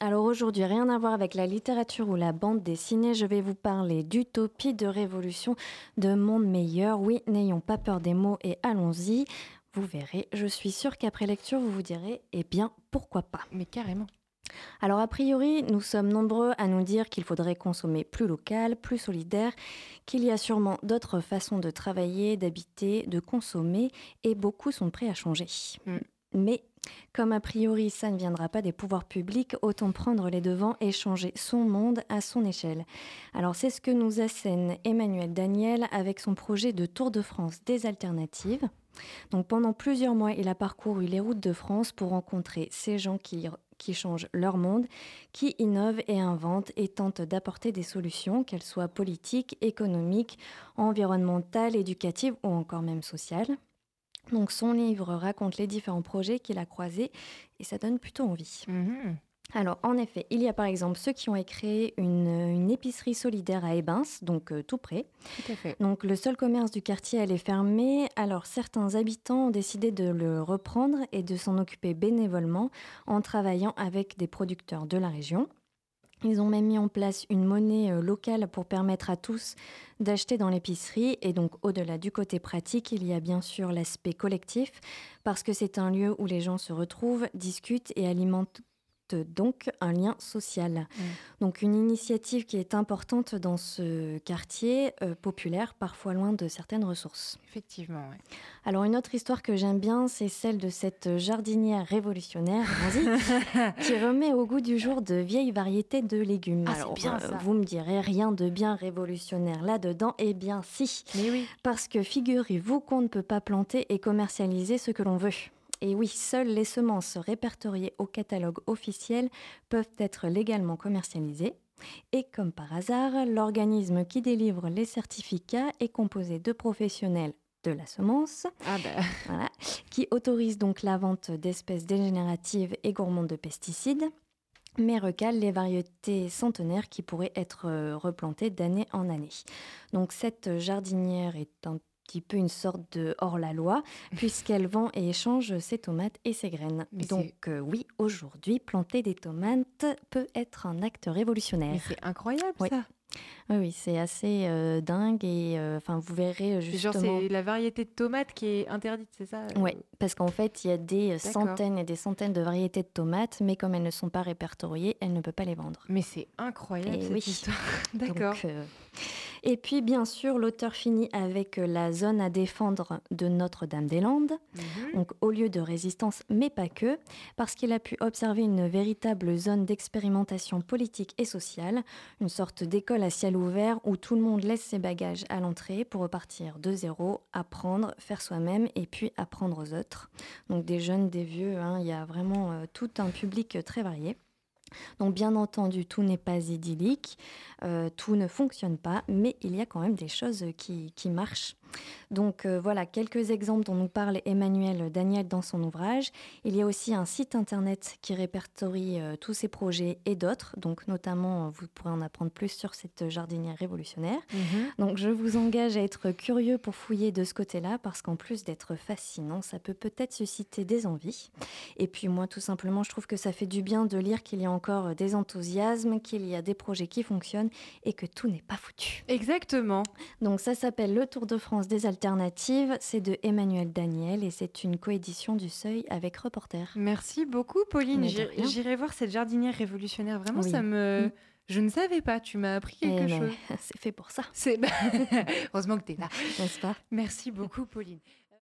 Alors aujourd'hui, rien à voir avec la littérature ou la bande dessinée, je vais vous parler d'utopie, de révolution, de monde meilleur. Oui, n'ayons pas peur des mots et allons-y. Vous verrez, je suis sûre qu'après lecture, vous vous direz, eh bien, pourquoi pas. Mais carrément. Alors a priori, nous sommes nombreux à nous dire qu'il faudrait consommer plus local, plus solidaire, qu'il y a sûrement d'autres façons de travailler, d'habiter, de consommer, et beaucoup sont prêts à changer. Mais comme a priori ça ne viendra pas des pouvoirs publics, autant prendre les devants et changer son monde à son échelle. Alors c'est ce que nous assène Emmanuel Daniel avec son projet de Tour de France des alternatives. Donc pendant plusieurs mois, il a parcouru les routes de France pour rencontrer ces gens qui changent leur monde, qui innovent et inventent et tentent d'apporter des solutions, qu'elles soient politiques, économiques, environnementales, éducatives ou encore même sociales. Donc son livre raconte les différents projets qu'il a croisés et ça donne plutôt envie. Alors en effet, il y a par exemple ceux qui ont créé une épicerie solidaire à Ebens, donc tout près. Tout à fait. Donc le seul commerce du quartier allait fermer, alors certains habitants ont décidé de le reprendre et de s'en occuper bénévolement en travaillant avec des producteurs de la région. Ils ont même mis en place une monnaie locale pour permettre à tous d'acheter dans l'épicerie. Et donc, au-delà du côté pratique, il y a bien sûr l'aspect collectif, parce que c'est un lieu où les gens se retrouvent, discutent et alimentent donc un lien social. Donc, une initiative qui est importante dans ce quartier populaire, parfois loin de certaines ressources. Effectivement, ouais. Alors, une autre histoire que j'aime bien, c'est celle de cette jardinière révolutionnaire, qui remet au goût du jour de vieilles variétés de légumes. Ah, alors, c'est bien ça. vous me direz, rien de bien révolutionnaire là-dedans. Eh bien, si. Mais oui. Parce que figurez-vous qu'on ne peut pas planter et commercialiser ce que l'on veut. Et oui, seules les semences répertoriées au catalogue officiel peuvent être légalement commercialisées. Et comme par hasard, l'organisme qui délivre les certificats est composé de professionnels de la semence, voilà, qui autorise donc la vente d'espèces dégénératives et gourmandes de pesticides, mais recale les variétés centenaires qui pourraient être replantées d'année en année. Donc cette jardinière est un petit peu une sorte de hors-la-loi, puisqu'elle vend et échange ses tomates et ses graines. Mais donc oui, aujourd'hui, planter des tomates peut être un acte révolutionnaire. Mais c'est incroyable, oui. ça. Oui, c'est assez dingue et vous verrez justement... Genre, c'est la variété de tomates qui est interdite, c'est ça Oui, parce qu'en fait, il y a des centaines et des centaines de variétés de tomates, mais comme elles ne sont pas répertoriées, elle ne peut pas les vendre. Mais c'est incroyable, cette histoire. D'accord. Et puis, bien sûr, l'auteur finit avec la zone à défendre de Notre-Dame-des-Landes. Donc, au lieu de résistance, mais pas que, parce qu'il a pu observer une véritable zone d'expérimentation politique et sociale, une sorte d'école à ciel ouvert où tout le monde laisse ses bagages à l'entrée pour repartir de zéro, apprendre, faire soi-même et puis apprendre aux autres. Donc, des jeunes, des vieux, il y a vraiment tout un public très varié. Donc bien entendu, tout n'est pas idyllique, tout ne fonctionne pas, mais il y a quand même des choses qui marchent. Donc voilà, quelques exemples dont nous parle Emmanuel Daniel dans son ouvrage. Il y a aussi un site internet qui répertorie tous ces projets et d'autres. Donc notamment, vous pourrez en apprendre plus sur cette jardinière révolutionnaire. Donc je vous engage à être curieux pour fouiller de ce côté-là, parce qu'en plus d'être fascinant, ça peut peut-être susciter des envies. Et puis moi, tout simplement, je trouve que ça fait du bien de lire qu'il y a encore des enthousiasmes, qu'il y a des projets qui fonctionnent et que tout n'est pas foutu. Exactement. Donc ça s'appelle Le Tour de France des alternatives, c'est de Emmanuel Daniel et c'est une coédition du Seuil avec Reporter. Merci beaucoup, Pauline. J'irai voir cette jardinière révolutionnaire. Vraiment, ça me... Je ne savais pas, tu m'as appris quelque chose. C'est fait pour ça. Heureusement que tu es là. N'est-ce pas ? Merci beaucoup, Pauline.